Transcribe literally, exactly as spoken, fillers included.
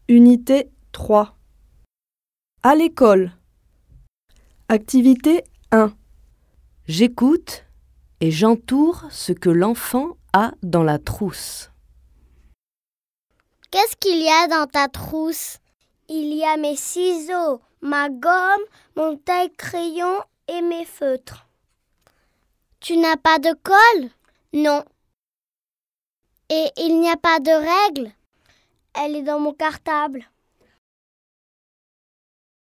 Unité trois. À l'école. Activité un. J'écoute et j'entoure ce que l'enfant a dans la trousse. Qu'est-ce qu'il y a dans ta trousse? Il y a mes ciseaux, ma gomme, mon taille-crayon et mes feutres. Tu n'as pas de colle? Non. Et il n'y a pas de règle? Elle est dans mon cartable.